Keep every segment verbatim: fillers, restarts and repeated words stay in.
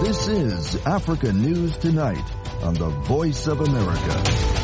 This is Africa News Tonight on the Voice of America.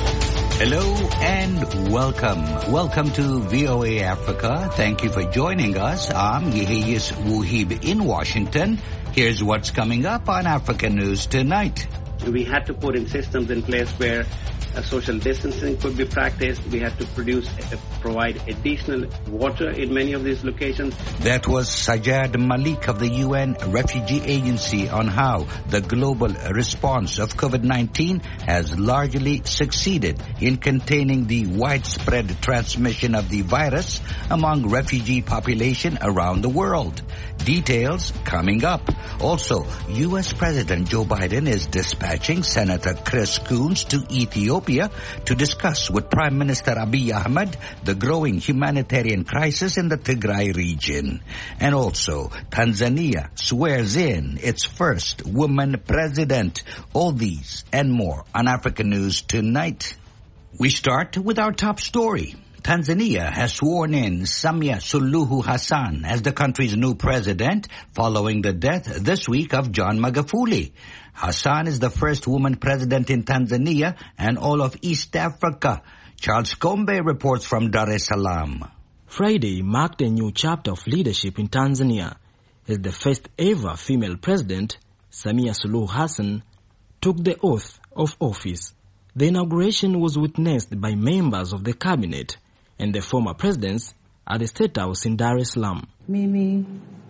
Hello and welcome. Welcome to V O A Africa. Thank you for joining us. I'm Yehiyas Wuhib in Washington. Here's what's coming up on Africa News Tonight. We had to put in systems in place where uh, social distancing could be practiced. We had to produce, uh, provide additional water in many of these locations. That was Sajjad Malik of the U N Refugee Agency on how the global response of COVID nineteen has largely succeeded in containing the widespread transmission of the virus among refugee population around the world. Details coming up. Also, U S President Joe Biden is dispatching Senator Chris Coons to Ethiopia to discuss with Prime Minister Abiy Ahmed the growing humanitarian crisis in the Tigray region. And also, Tanzania swears in its first woman president. All these and more on African News Tonight. We start with our top story. Tanzania has sworn in Samia Suluhu Hassan as the country's new president following the death this week of John Magufuli. Hassan is the first woman president in Tanzania and all of East Africa. Charles Kombe reports from Dar es Salaam. Friday marked a new chapter of leadership in Tanzania as the first ever female president, Samia Suluhu Hassan, took the oath of office. The inauguration was witnessed by members of the cabinet and the former presidents at the State House in Dar es Salaam. Mimi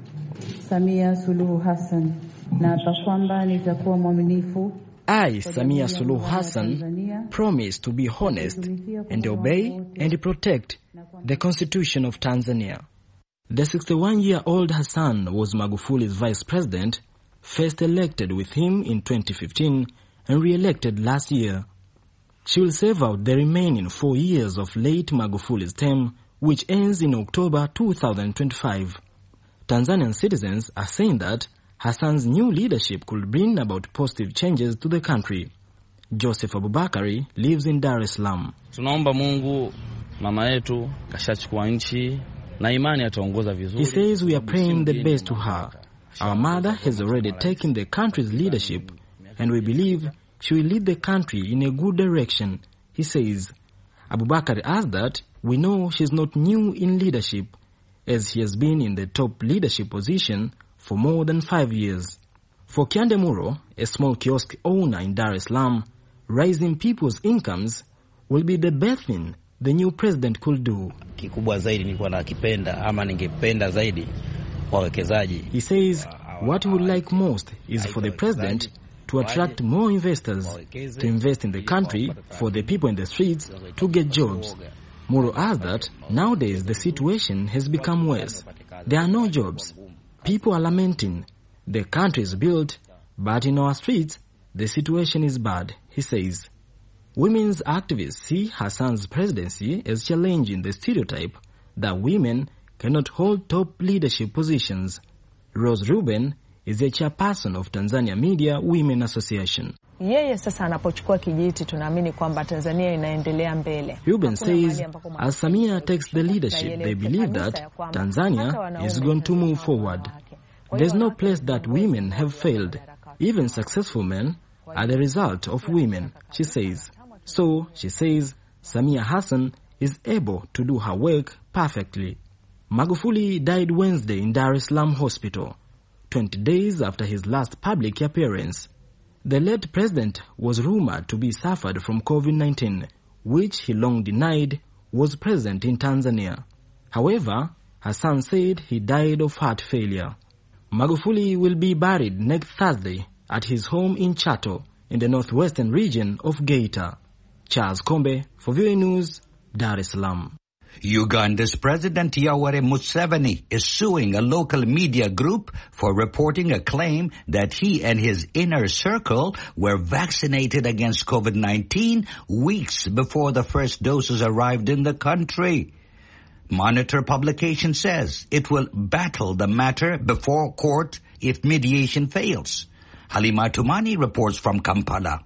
Samia Suluhu Hassan naapa kwamba nitakuwa mwaminifu. I, Samia Suluhu Hassan, promise to be honest and obey and protect the Constitution of Tanzania. The sixty-one-year-old Hassan was Magufuli's vice president, first elected with him in twenty fifteen and re-elected last year. She will serve out the remaining four years of late Magufuli's term, which ends in October two thousand twenty-five. Tanzanian citizens are saying that Hassan's new leadership could bring about positive changes to the country. Joseph Abubakari lives in Dar es Salaam. Tunaomba Mungu, mama yetu kashachukua nchi na imani ataongoza vizuri. He says we are praying the best to her. Our mother has already taken the country's leadership and we believe she will lead the country in a good direction, he says. Abubakar adds that we know she's not new in leadership, as she has been in the top leadership position for more than five years. For Kiande Muro, a small kiosk owner in Dar es Salaam, raising people's incomes will be the best thing the new president could do. Kikubwa zaidi nilikuwa nakipenda ama ningependa zaidi wawekezaji. He says what he would like most is for the president to attract more investors, to invest in the country, for the people in the streets to get jobs. Muro adds that nowadays the situation has become worse. There are no jobs. People are lamenting. The country is built, but in our streets, the situation is bad, he says. Women's activists see Hassan's presidency as challenging the stereotype that women cannot hold top leadership positions. Rose Ruben is the chairperson of Tanzania Media Women Association. Yeye sasa anapochukua kijiti tunaamini kwamba Tanzania inaendelea mbele. Ruben says as Samia takes the leadership, they believe that Tanzania is going to move forward. There's no place that women have failed. Even successful men are the result of women, she says. So, she says, Samia Hassan is able to do her work perfectly. Magufuli died Wednesday in Dar es Salaam Hospital, twenty days after his last public appearance. The late president was rumored to be suffered from COVID nineteen, which he long denied was present in Tanzania. However, Hassan said he died of heart failure. Magufuli will be buried next Thursday at his home in Chato, in the northwestern region of Geita. Charles Kombe for V O A News, Dar es Salaam. Uganda's President Yoweri Museveni is suing a local media group for reporting a claim that he and his inner circle were vaccinated against COVID nineteen weeks before the first doses arrived in the country. Monitor publication says it will battle the matter before court if mediation fails. Halima Tumani reports from Kampala.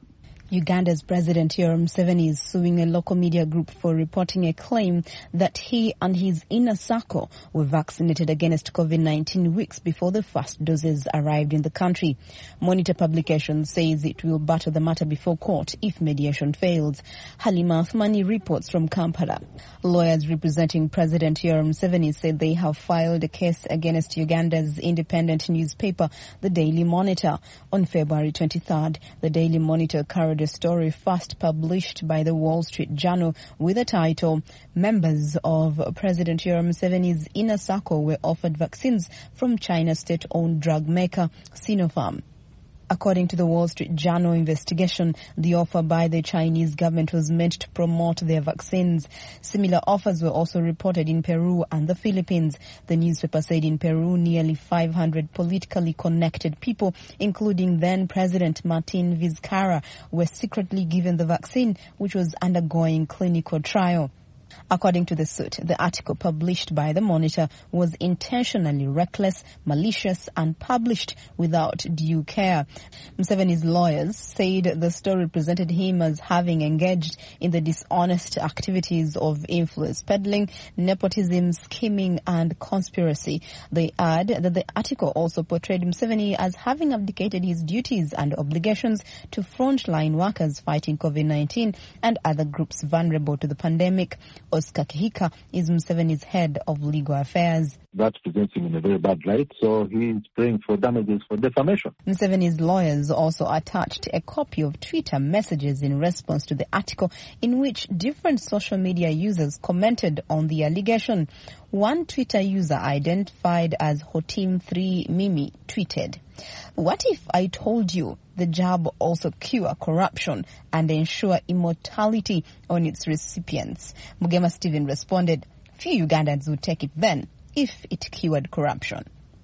Uganda's President Yoweri Museveni is suing a local media group for reporting a claim that he and his inner circle were vaccinated against COVID nineteen weeks before the first doses arrived in the country. Monitor publication says it will battle the matter before court if mediation fails. Halima Athmani reports from Kampala. Lawyers representing President Yoweri Museveni said they have filed a case against Uganda's independent newspaper, The Daily Monitor. On February twenty-third, The Daily Monitor carried a story first published by the Wall Street Journal with the title, "Members of President Yoweri Museveni's inner circle were offered vaccines from China's state-owned drug maker Sinopharm." According to the Wall Street Journal investigation, the offer by the Chinese government was meant to promote their vaccines. Similar offers were also reported in Peru and the Philippines. The newspaper said in Peru, nearly five hundred politically connected people, including then-President Martin Vizcarra, were secretly given the vaccine, which was undergoing clinical trial. According to the suit, the article published by the Monitor was intentionally reckless, malicious and published without due care. Museveni's lawyers said the story presented him as having engaged in the dishonest activities of influence peddling, nepotism, scheming and conspiracy. They add that the article also portrayed Museveni as having abdicated his duties and obligations to frontline workers fighting COVID nineteen and other groups vulnerable to the pandemic. Oscar Kihika is Museveni's head of legal affairs. That presents him in a very bad light, so he is praying for damages for defamation. Museveni's lawyers also attached a copy of Twitter messages in response to the article in which different social media users commented on the allegation. One Twitter user identified as Hotim three Mimi tweeted, "What if I told you the jab also cure corruption and ensure immortality on its recipients?" Mugema Stephen responded, "Few Ugandans would take it then, if it cured corruption."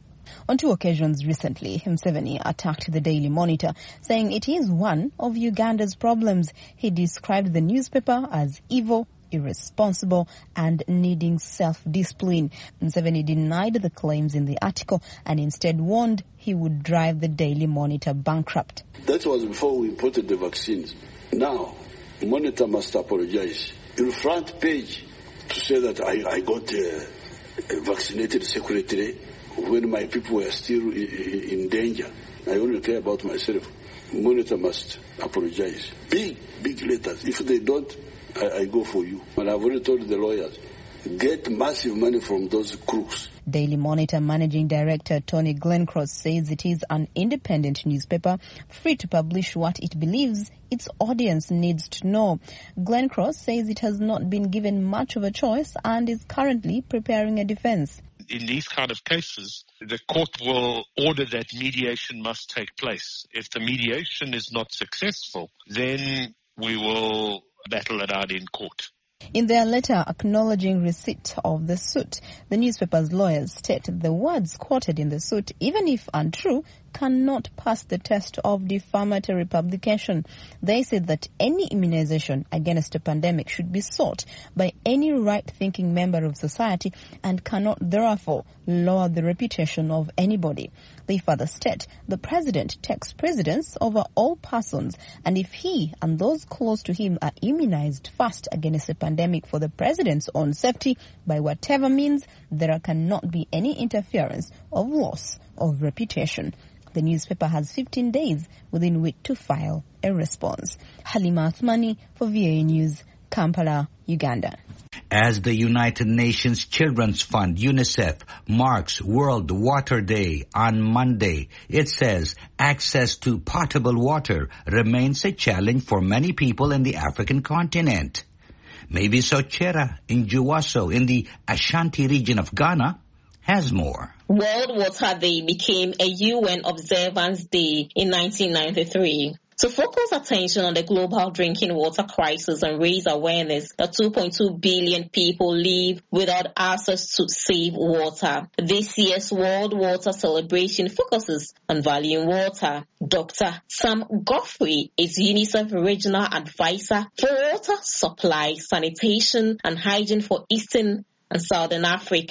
On two occasions recently, Museveni attacked the Daily Monitor, saying it is one of Uganda's problems. He described the newspaper as evil, irresponsible and needing self-discipline. Museveni denied the claims in the article and instead warned he would drive the Daily Monitor bankrupt. That was before we imported the vaccines. Now, Monitor must apologize. In front page to say that I, I got a, a vaccinated secretary when my people were still in, in danger. I only care about myself. Monitor must apologize. Big, big letters. If they don't, I, I go for you. And I've already told the lawyers, get massive money from those crooks. Daily Monitor Managing Director Tony Glencross says it is an independent newspaper free to publish what it believes its audience needs to know. Glencross says it has not been given much of a choice and is currently preparing a defense. In these kind of cases, the court will order that mediation must take place. If the mediation is not successful, then we will battle it out in court. In their letter acknowledging receipt of the suit, the newspaper's lawyers state the words quoted in the suit, even if untrue, cannot pass the test of defamatory publication. They said that any immunization against a pandemic should be sought by any right-thinking member of society and cannot therefore lower the reputation of anybody. They further state the president takes precedence over all persons, and if he and those close to him are immunized first against a pandemic for the president's own safety, by whatever means, there cannot be any interference of loss of reputation. The newspaper has fifteen days within which to file a response. Halima Athmani for V A News, Kampala, Uganda. As the United Nations Children's Fund, UNICEF, marks World Water Day on Monday, it says access to potable water remains a challenge for many people in the African continent. Maybe Sochera Injuwaso in the Ashanti region of Ghana has more. World Water Day became a U N Observance Day in nineteen ninety-three. To focus attention on the global drinking water crisis and raise awareness that two point two billion people live without access to safe water. This year's World Water Celebration focuses on valuing water. Doctor Sam Godfrey is UNICEF Regional Advisor for Water Supply, Sanitation and Hygiene for Eastern and Southern Africa.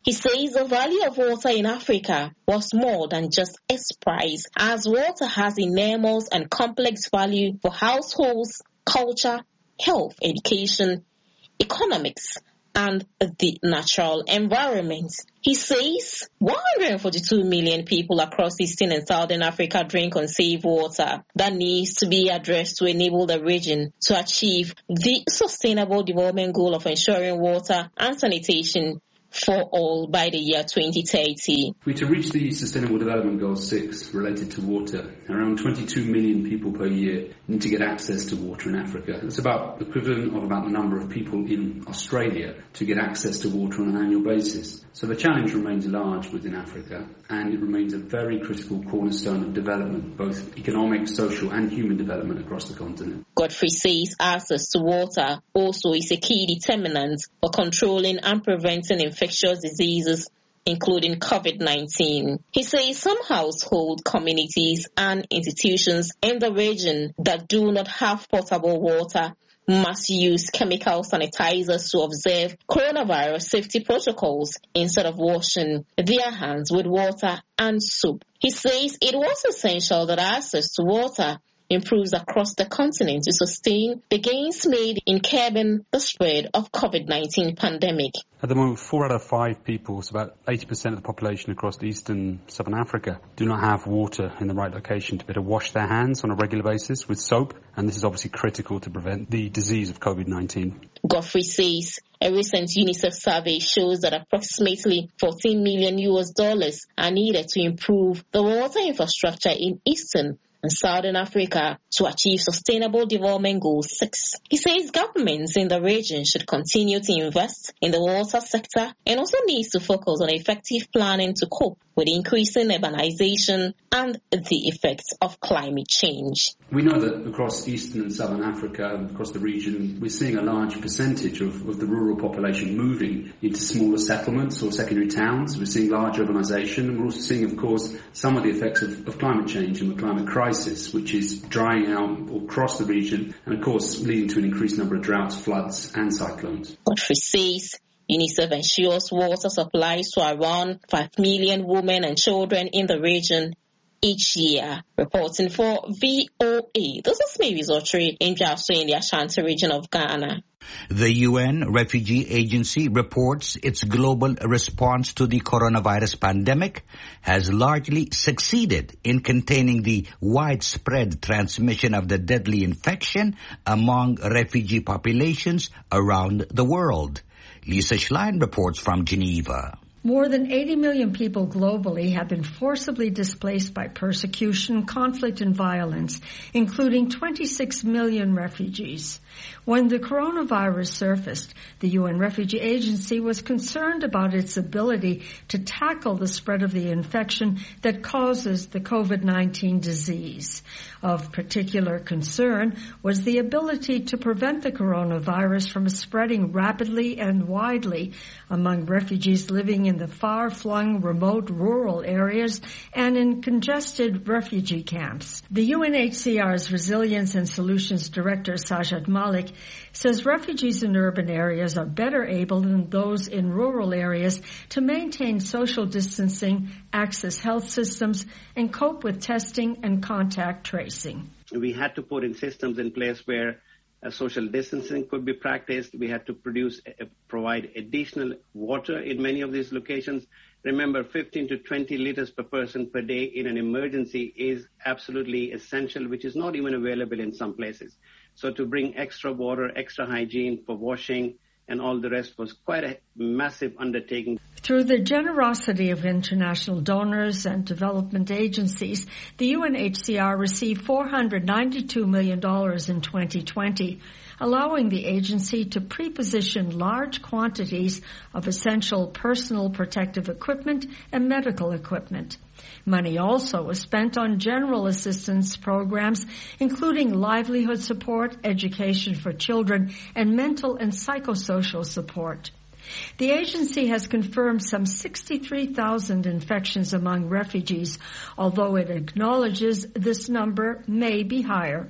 He says the value of water in Africa was more than just its price, as water has enormous and complex value for households, culture, health, education, economics, and the natural environment. He says one hundred forty-two million people across Eastern and Southern Africa drink unsafe water that needs to be addressed to enable the region to achieve the Sustainable Development Goal of ensuring water and sanitation for all by the year twenty thirty. We to reach the Sustainable Development Goal six related to water, around twenty-two million people per year need to get access to water in Africa. It's about the equivalent of about the number of people in Australia to get access to water on an annual basis. So the challenge remains large within Africa, and it remains a very critical cornerstone of development, both economic, social and human development across the continent. Godfrey says access to water also is a key determinant for controlling and preventing infectious diseases, including COVID nineteen. He says some household, communities and institutions in the region that do not have potable water must use chemical sanitizers to observe coronavirus safety protocols instead of washing their hands with water and soap. He says it was essential that access to water improves across the continent to sustain the gains made in curbing the spread of COVID nineteen pandemic. At the moment, four out of five people, so about eighty percent of the population across eastern southern Africa, do not have water in the right location to be able to wash their hands on a regular basis with soap, and this is obviously critical to prevent the disease of COVID nineteen. Godfrey says a recent UNICEF survey shows that approximately fourteen million U S dollars are needed to improve the water infrastructure in eastern and Southern Africa to achieve Sustainable Development Goal six. He says governments in the region should continue to invest in the water sector and also needs to focus on effective planning to cope with increasing urbanization and the effects of climate change. We know that across Eastern and Southern Africa, and across the region, we're seeing a large percentage of, of the rural population moving into smaller settlements or secondary towns. We're seeing large urbanization, and we're also seeing, of course, some of the effects of, of climate change and the climate crisis, which is drying out across the region and, of course, leading to an increased number of droughts, floods and cyclones. Godfrey says UNICEF ensures water supplies to around five million women and children in the region each year. Reporting for V O A, this is Mavis Otri in Jaso in the Ashanti region of Ghana. The U N Refugee Agency reports its global response to the coronavirus pandemic has largely succeeded in containing the widespread transmission of the deadly infection among refugee populations around the world. Lisa Schlein reports from Geneva. More than eighty million people globally have been forcibly displaced by persecution, conflict, and violence, including twenty-six million refugees. When the coronavirus surfaced, the U N Refugee Agency was concerned about its ability to tackle the spread of the infection that causes the COVID nineteen disease. Of particular concern was the ability to prevent the coronavirus from spreading rapidly and widely among refugees living in the far-flung, remote rural areas and in congested refugee camps. The U N H C R's Resilience and Solutions Director, Sajad Malik, says refugees in urban areas are better able than those in rural areas to maintain social distancing, access health systems, and cope with testing and contact tracing. We had to put in systems in place where uh, social distancing could be practiced. We had to produce, uh, provide additional water in many of these locations. Remember, fifteen to twenty liters per person per day in an emergency is absolutely essential, which is not even available in some places. So to bring extra water, extra hygiene for washing, and all the rest was quite a massive undertaking. Through the generosity of international donors and development agencies, the U N H C R received four hundred ninety-two million dollars in twenty twenty, allowing the agency to pre-position large quantities of essential personal protective equipment and medical equipment. Money also was spent on general assistance programs, including livelihood support, education for children, and mental and psychosocial support. The agency has confirmed some sixty-three thousand infections among refugees, although it acknowledges this number may be higher.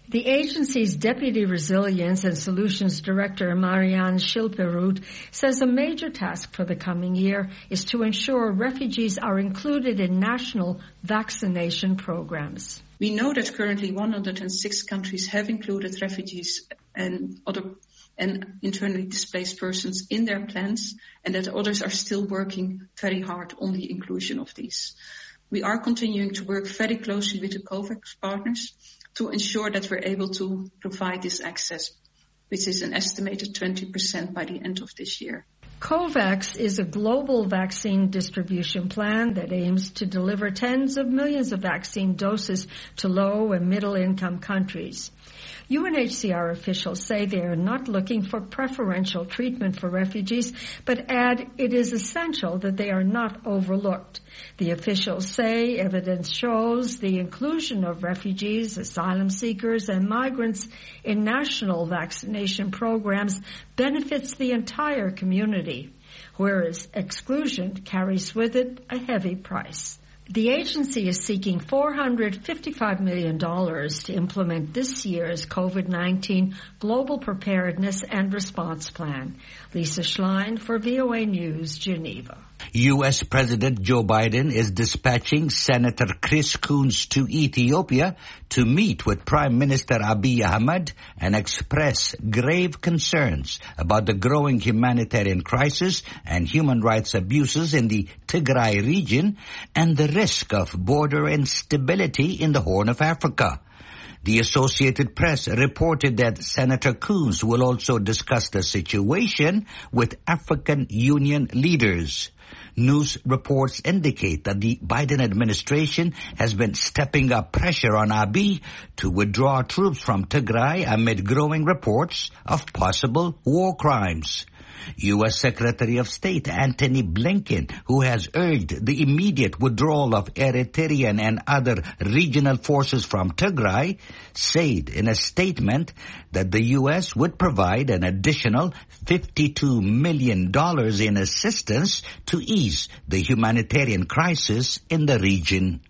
The agency's Deputy Resilience and Solutions Director, Marianne Schilperud, says a major task for the coming year is to ensure refugees are included in national vaccination programs. We know that currently one hundred six countries have included refugees and other and internally displaced persons in their plans, and that others are still working very hard on the inclusion of these. We are continuing to work very closely with the COVAX partners to ensure that we're able to provide this access, which is an estimated twenty percent by the end of this year. COVAX is a global vaccine distribution plan that aims to deliver tens of millions of vaccine doses to low and middle income countries. U N H C R officials say they are not looking for preferential treatment for refugees, but add it is essential that they are not overlooked. The officials say evidence shows the inclusion of refugees, asylum seekers, and migrants in national vaccination programs benefits the entire community, whereas exclusion carries with it a heavy price. The agency is seeking four hundred fifty-five million dollars to implement this year's COVID nineteen Global Preparedness and Response Plan. Lisa Schlein for V O A News, Geneva. U S President Joe Biden is dispatching Senator Chris Coons to Ethiopia to meet with Prime Minister Abiy Ahmed and express grave concerns about the growing humanitarian crisis and human rights abuses in the Tigray region and the risk of border instability in the Horn of Africa. The Associated Press reported that Senator Coons will also discuss the situation with African Union leaders. News reports indicate that the Biden administration has been stepping up pressure on Abiy to withdraw troops from Tigray amid growing reports of possible war crimes. U S Secretary of State Antony Blinken, who has urged the immediate withdrawal of Eritrean and other regional forces from Tigray, said in a statement that the U S would provide an additional fifty-two million dollars in assistance to ease the humanitarian crisis in the region.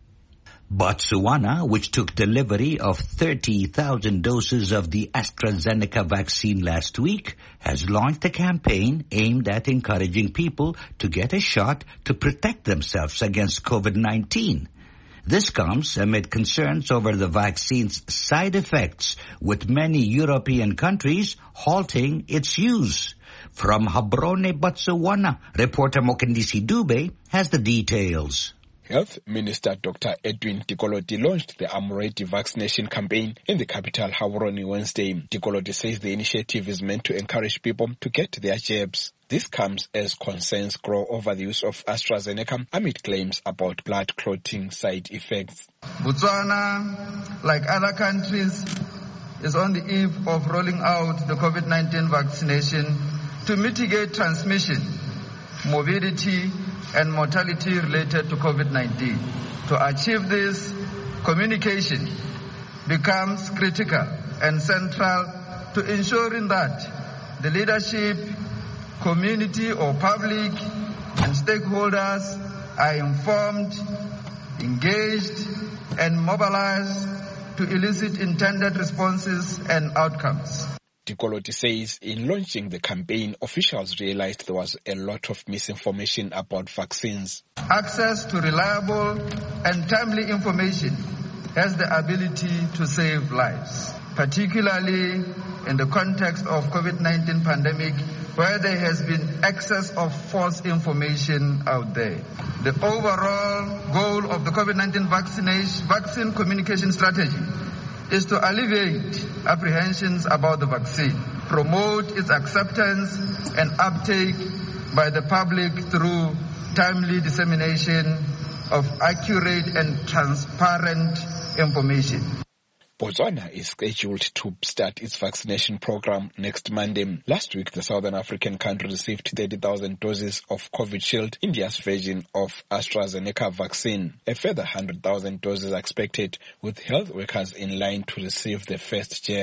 Botswana, which took delivery of thirty thousand doses of the AstraZeneca vaccine last week, has launched a campaign aimed at encouraging people to get a shot to protect themselves against COVID nineteen. This comes amid concerns over the vaccine's side effects, with many European countries halting its use. From Gaborone, Botswana, reporter Mokendisi Dube has the details. Health Minister Doctor Edwin Tikoloti launched the I'm Ready vaccination campaign in the capital Gaborone Wednesday. Tikoloti says the initiative is meant to encourage people to get their jabs. This comes as concerns grow over the use of AstraZeneca amid claims about blood clotting side effects. Botswana, like other countries, is on the eve of rolling out the COVID nineteen vaccination to mitigate transmission, morbidity, and mortality related to COVID nineteen. To achieve this, communication becomes critical and central to ensuring that the leadership, community or public and stakeholders are informed, engaged, and mobilized to elicit intended responses and outcomes. Tikoloti says in launching the campaign, officials realized there was a lot of misinformation about vaccines. Access to reliable and timely information has the ability to save lives, particularly in the context of COVID nineteen pandemic, where there has been excess of false information out there. The overall goal of the COVID nineteen vaccination, vaccine communication strategy is to alleviate apprehensions about the vaccine, promote its acceptance and uptake by the public through timely dissemination of accurate and transparent information. Botswana is scheduled to start its vaccination program next Monday. Last week, the Southern African country received thirty thousand doses of Covishield, India's version of AstraZeneca vaccine. A further one hundred thousand doses are expected, with health workers in line to receive the first jabs.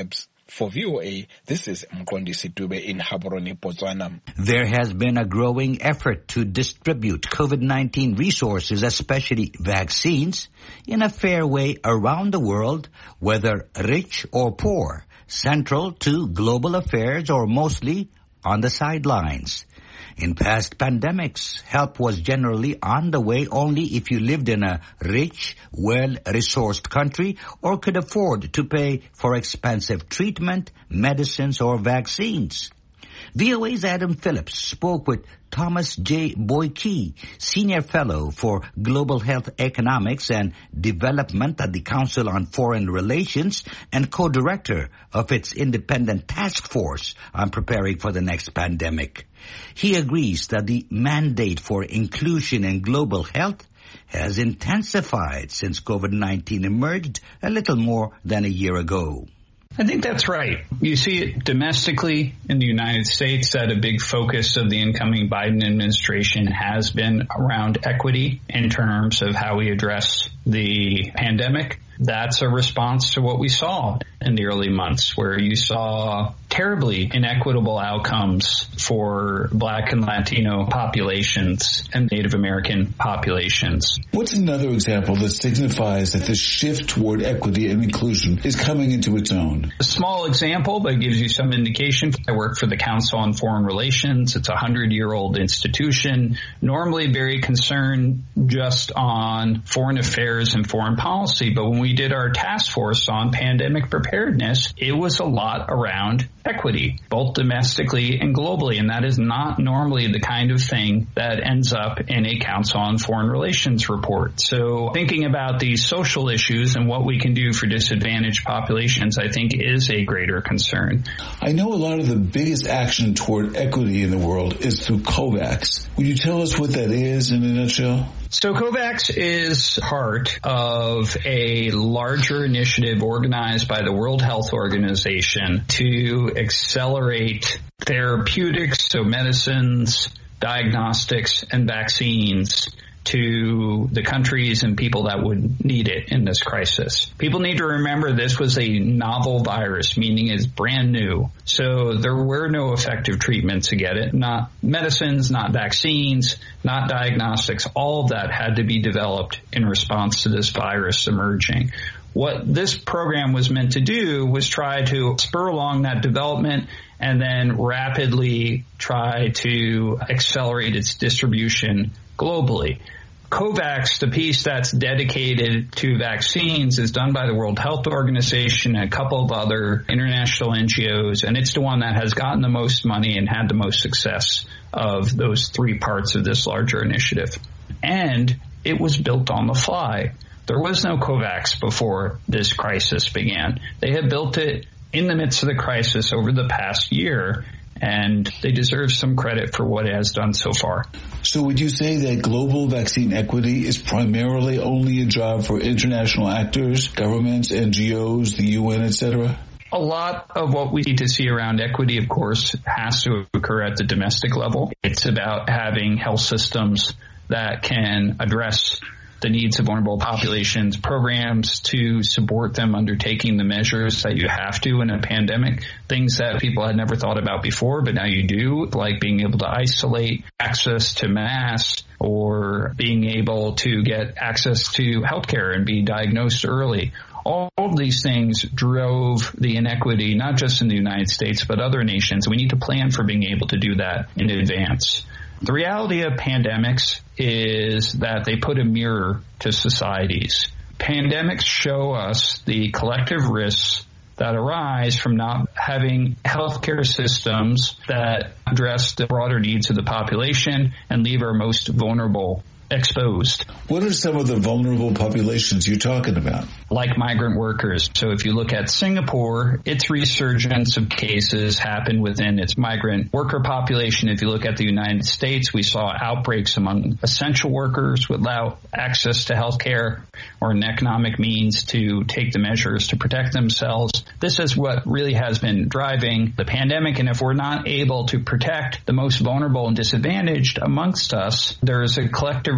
For V O A, this is Mqondisi Dube in Gaborone, Botswana. There has been a growing effort to distribute COVID nineteen resources, especially vaccines, in a fair way around the world, whether rich or poor, central to global affairs or mostly on the sidelines. In past pandemics, help was generally on the way only if you lived in a rich, well-resourced country or could afford to pay for expensive treatment, medicines, or vaccines. V O A's Adam Phillips spoke with Thomas J. Boyke, Senior Fellow for Global Health Economics and Development at the Council on Foreign Relations and co-director of its independent task force on preparing for the next pandemic. He agrees that the mandate for inclusion in global health has intensified since COVID nineteen emerged a little more than a year ago. I think that's right. You see it domestically in the United States that a big focus of the incoming Biden administration has been around equity in terms of how we address the pandemic. That's a response to what we saw in the early months, where you saw terribly inequitable outcomes for Black and Latino populations and Native American populations. What's another example that signifies that the shift toward equity and inclusion is coming into its own? A small example, but gives you some indication. I work for the Council on Foreign Relations. It's a hundred-year-old institution, normally very concerned just on foreign affairs and foreign policy. But when we did our task force on pandemic preparedness, it was a lot around equity, both domestically and globally. And that is not normally the kind of thing that ends up in a Council on Foreign Relations report. So thinking about these social issues and what we can do for disadvantaged populations, I think, is a greater concern. I know a lot of the biggest action toward equity in the world is through COVAX. Would you tell us what that is in a nutshell? So COVAX is part of a larger initiative organized by the World Health Organization to accelerate therapeutics, so medicines, diagnostics, and vaccines to the countries and people that would need it in this crisis. People need to remember this was a novel virus, meaning it's brand new. So there were no effective treatments to get it, not medicines, not vaccines, not diagnostics. All of that had to be developed in response to this virus emerging. What this program was meant to do was try to spur along that development and then rapidly try to accelerate its distribution globally. COVAX, the piece that's dedicated to vaccines, is done by the World Health Organization and a couple of other international N G Os, and it's the one that has gotten the most money and had the most success of those three parts of this larger initiative. And it was built on the fly. There was no COVAX before this crisis began. They had built it in the midst of the crisis over the past year, and they deserve some credit for what it has done so far. So would you say that global vaccine equity is primarily only a job for international actors, governments, N G Os, the U N, et cetera? A lot of what we need to see around equity, of course, has to occur at the domestic level. It's about having health systems that can address the needs of vulnerable populations, programs to support them undertaking the measures that you have to in a pandemic, things that people had never thought about before, but now you do, like being able to isolate, access to masks, or being able to get access to healthcare and be diagnosed early. All of these things drove the inequity, not just in the United States, but other nations. We need to plan for being able to do that in advance. The reality of pandemics is that they put a mirror to societies. Pandemics show us the collective risks that arise from not having healthcare systems that address the broader needs of the population and leave our most vulnerable exposed. What are some of the vulnerable populations you're talking about? Like migrant workers. So if you look at Singapore, its resurgence of cases happened within its migrant worker population. If you look at the United States, we saw outbreaks among essential workers without access to health care or an economic means to take the measures to protect themselves. This is what really has been driving the pandemic. And if we're not able to protect the most vulnerable and disadvantaged amongst us, there is a collective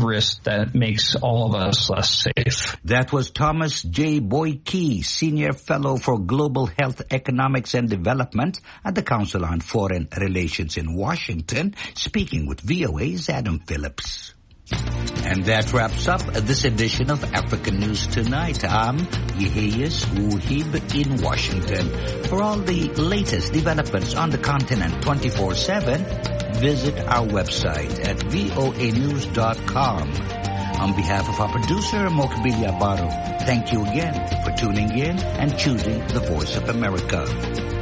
risk that makes all of us less safe. That was Thomas J. Boyke, Senior Fellow for Global Health Economics and Development at the Council on Foreign Relations in Washington, speaking with V O A's Adam Phillips. And that wraps up this edition of African News Tonight. I'm Yeheyes Wuhib in Washington. For all the latest developments on the continent twenty-four seven, visit our website at voa news dot com. On behalf of our producer, Mokbilia Baro, thank you again for tuning in and choosing the Voice of America.